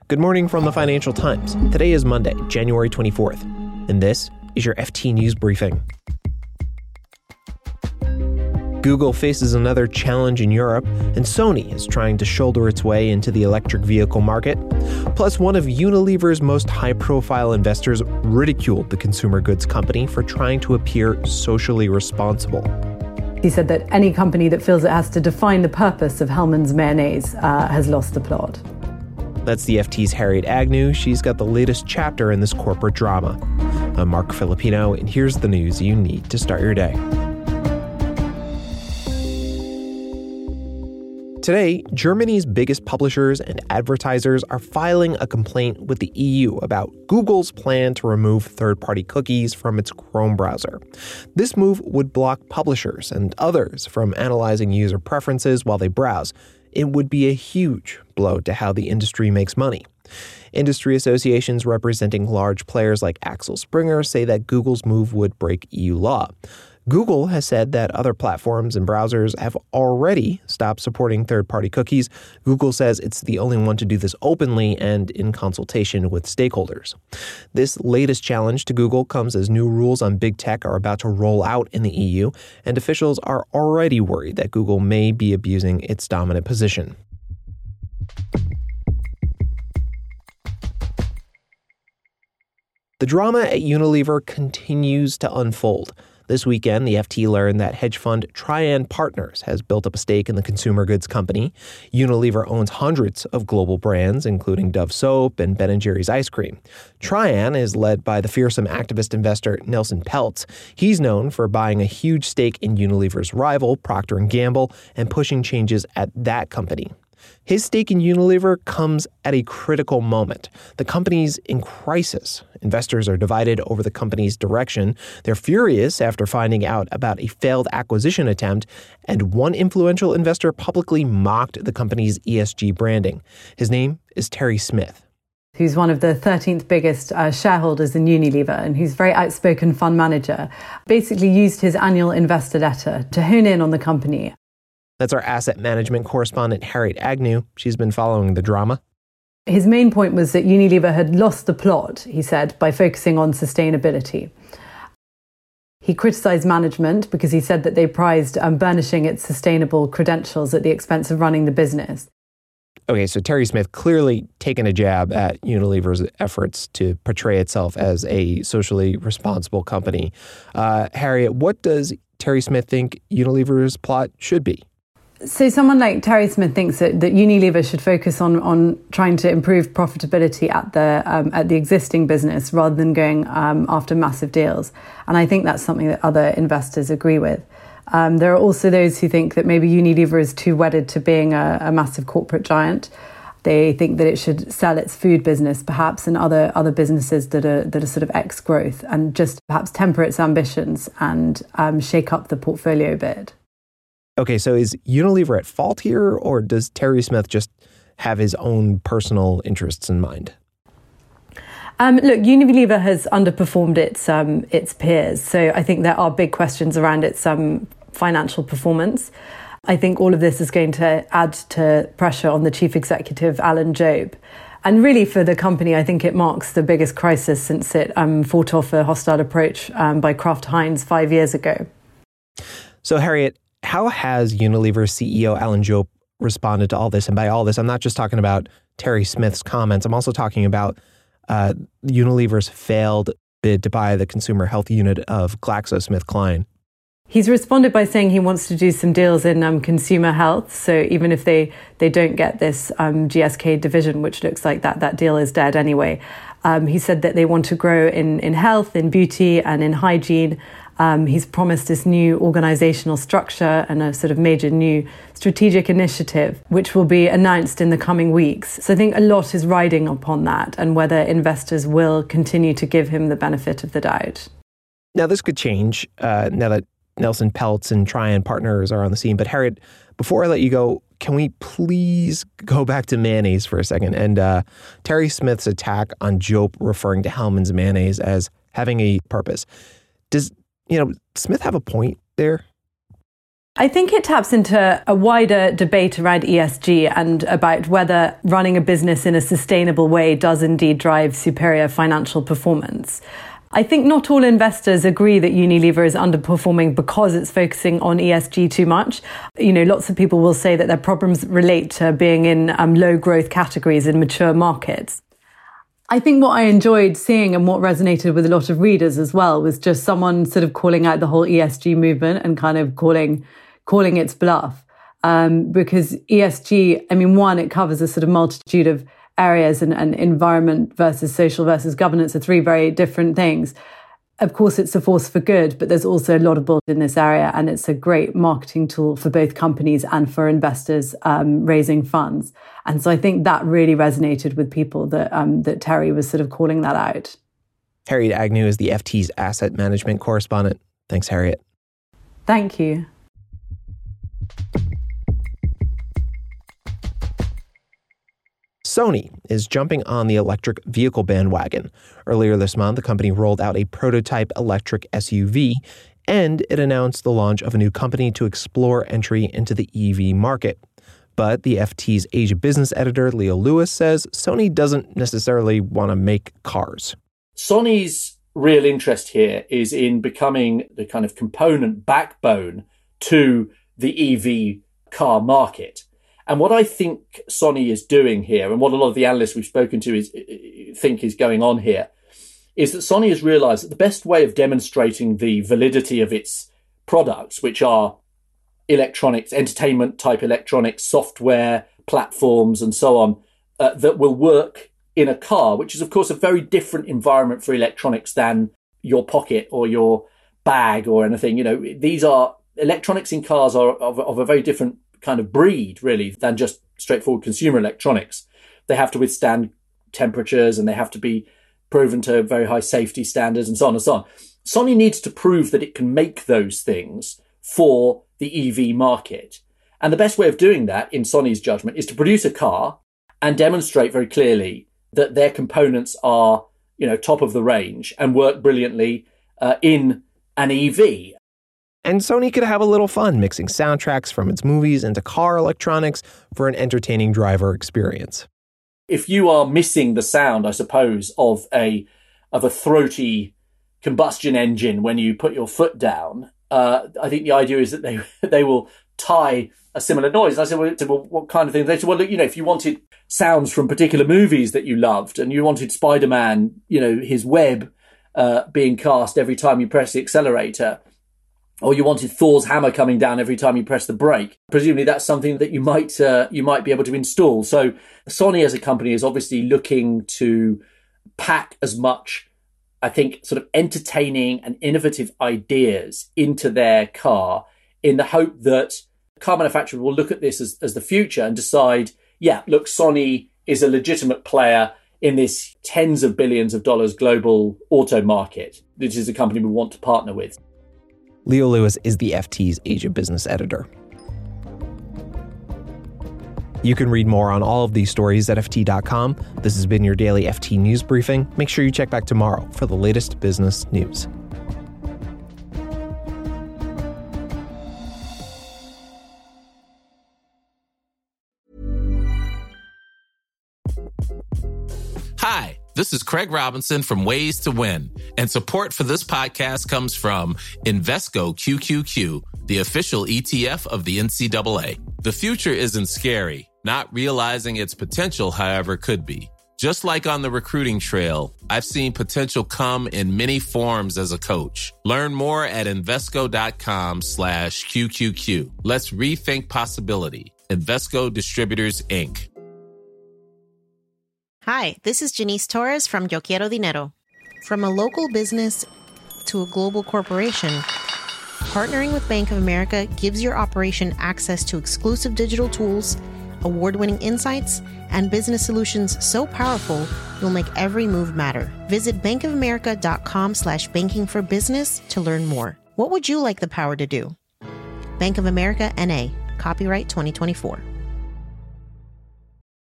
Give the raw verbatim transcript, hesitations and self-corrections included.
Good morning from the Financial Times. Today is Monday, January twenty-fourth, and this is your F T News Briefing. Google faces another challenge in Europe, and Sony is trying to shoulder its way into the electric vehicle market. Plus, one of Unilever's most high-profile investors ridiculed the consumer goods company for trying to appear socially responsible. He said that any company that feels it has to define the purpose of Hellmann's mayonnaise uh, has lost the plot. That's the F T's Harriet Agnew. She's got the latest chapter in this corporate drama. I'm Mark Filipino, and here's the news you need to start your day. Today, Germany's biggest publishers and advertisers are filing a complaint with the E U about Google's plan to remove third-party cookies from its Chrome browser. This move would block publishers and others from analyzing user preferences while they browse. It would be a huge blow to how the industry makes money. Industry associations representing large players like Axel Springer say that Google's move would break E U law. Google has said that other platforms and browsers have already stopped supporting third-party cookies. Google says it's the only one to do this openly and in consultation with stakeholders. This latest challenge to Google comes as new rules on big tech are about to roll out in the E U, and officials are already worried that Google may be abusing its dominant position. The drama at Unilever continues to unfold. This weekend, the F T learned that hedge fund Trian Partners has built up a stake in the consumer goods company. Unilever owns hundreds of global brands, including Dove soap and Ben and Jerry's ice cream. Trian is led by the fearsome activist investor Nelson Peltz. He's known for buying a huge stake in Unilever's rival, Procter and Gamble, and pushing changes at that company. His stake in Unilever comes at a critical moment. The company's in crisis. Investors are divided over the company's direction. They're furious after finding out about a failed acquisition attempt, and one influential investor publicly mocked the company's E S G branding. His name is Terry Smith. Who's one of the thirteenth biggest uh, shareholders in Unilever, and who's a very outspoken fund manager, basically used his annual investor letter to hone in on the company. That's our asset management correspondent, Harriet Agnew. She's been following the drama. His main point was that Unilever had lost the plot, he said, by focusing on sustainability. He criticised management because he said that they prized um, burnishing its sustainable credentials at the expense of running the business. Okay, so Terry Smith clearly taking a jab at Unilever's efforts to portray itself as a socially responsible company. Uh, Harriet, what does Terry Smith think Unilever's plot should be? So someone like Terry Smith thinks that, that Unilever should focus on, on trying to improve profitability at the um, at the existing business rather than going um, after massive deals. And I think that's something that other investors agree with. Um, there are also those who think that maybe Unilever is too wedded to being a, a massive corporate giant. They think that it should sell its food business, perhaps, and other other businesses that are that are sort of ex-growth, and just perhaps temper its ambitions and um, shake up the portfolio a bit. Okay, so is Unilever at fault here, or does Terry Smith just have his own personal interests in mind? Um, look, Unilever has underperformed its um, its peers, so I think there are big questions around its um, financial performance. I think all of this is going to add to pressure on the chief executive, Alan Jope. And really for the company, I think it marks the biggest crisis since it um, fought off a hostile approach um, by Kraft Heinz five years ago. So, Harriet, how has Unilever C E O Alan Jope responded to all this? And by all this, I'm not just talking about Terry Smith's comments. I'm also talking about uh, Unilever's failed bid to buy the consumer health unit of GlaxoSmithKline. He's responded by saying he wants to do some deals in um, consumer health. So even if they, they don't get this um, G S K division, which looks like that that deal is dead anyway, um, he said that they want to grow in, in health, in beauty and in hygiene. Um, he's promised this new organizational structure and a sort of major new strategic initiative, which will be announced in the coming weeks. So I think a lot is riding upon that and whether investors will continue to give him the benefit of the doubt. Now, this could change uh, now that Nelson Peltz and Trian Partners are on the scene. But Harriet, before I let you go, can we please go back to mayonnaise for a second? And uh, Terry Smith's attack on Jope referring to Hellmann's mayonnaise as having a purpose. Does, you know, Smith have a point there? I think it taps into a wider debate around E S G and about whether running a business in a sustainable way does indeed drive superior financial performance. I think not all investors agree that Unilever is underperforming because it's focusing on E S G too much. You know, lots of people will say that their problems relate to being in um, low growth categories in mature markets. I think what I enjoyed seeing and what resonated with a lot of readers as well was just someone sort of calling out the whole E S G movement and kind of calling calling its bluff. Um, because E S G, I mean, one, it covers a sort of multitude of areas, and, and environment versus social versus governance are three very different things. Of course, it's a force for good, but there's also a lot of bullshit in this area, and it's a great marketing tool for both companies and for investors um, raising funds. And so I think that really resonated with people that um, that Terry was sort of calling that out. Harriet Agnew is the F T's asset management correspondent. Thanks, Harriet. Thank you. Sony is jumping on the electric vehicle bandwagon. Earlier this month, the company rolled out a prototype electric S U V, and it announced the launch of a new company to explore entry into the E V market. But the F T's Asia business editor, Leo Lewis, says Sony doesn't necessarily want to make cars. Sony's real interest here is in becoming the kind of component backbone to the E V car market. And what I think Sony is doing here, and what a lot of the analysts we've spoken to is think is going on here, is that Sony has realized that the best way of demonstrating the validity of its products, which are electronics, entertainment type electronics, software, platforms, and so on, uh, that will work in a car, which is, of course, a very different environment for electronics than your pocket or your bag or anything. You know, these are electronics in cars are of, of a very different kind of breed, really, than just straightforward consumer electronics. They have to withstand temperatures and they have to be proven to very high safety standards and so on and so on. Sony needs to prove that it can make those things for the E V market. And the best way of doing that, in Sony's judgment, is to produce a car and demonstrate very clearly that their components are, you know, top of the range and work brilliantly uh, in an E V. And Sony could have a little fun mixing soundtracks from its movies into car electronics for an entertaining driver experience. If you are missing the sound, I suppose, of a of a throaty combustion engine when you put your foot down, uh, I think the idea is that they they will tie a similar noise. And I said, well, well, what kind of thing? They said, well, look, you know, if you wanted sounds from particular movies that you loved, and you wanted Spider-Man, you know, his web uh, being cast every time you press the accelerator, or you wanted Thor's hammer coming down every time you press the brake, presumably that's something that you might uh, you might be able to install. So Sony as a company is obviously looking to pack as much, I think, sort of entertaining and innovative ideas into their car in the hope that car manufacturers will look at this as, as the future and decide, yeah, look, Sony is a legitimate player in this tens of billions of dollars global auto market. This is a company we want to partner with. Leo Lewis is the F T's Asia business editor. You can read more on all of these stories at F T dot com. This has been your daily F T News Briefing. Make sure you check back tomorrow for the latest business news. Hi, this is Craig Robinson from Ways to Win, and support for this podcast comes from Invesco Q Q Q, the official E T F of the N C double A. The future isn't scary. Not realizing its potential, however, could be. Just like on the recruiting trail, I've seen potential come in many forms as a coach. Learn more at Invesco.com slash QQQ. Let's rethink possibility. Invesco Distributors, Incorporated. Hi, this is Janice Torres from Yo Quiero Dinero. From a local business to a global corporation, partnering with Bank of America gives your operation access to exclusive digital tools, award-winning insights, and business solutions so powerful you'll make every move matter. Visit bankofamerica.com slash banking for business to learn more. What would you like the power to do? Bank of America, N A. Copyright twenty twenty-four.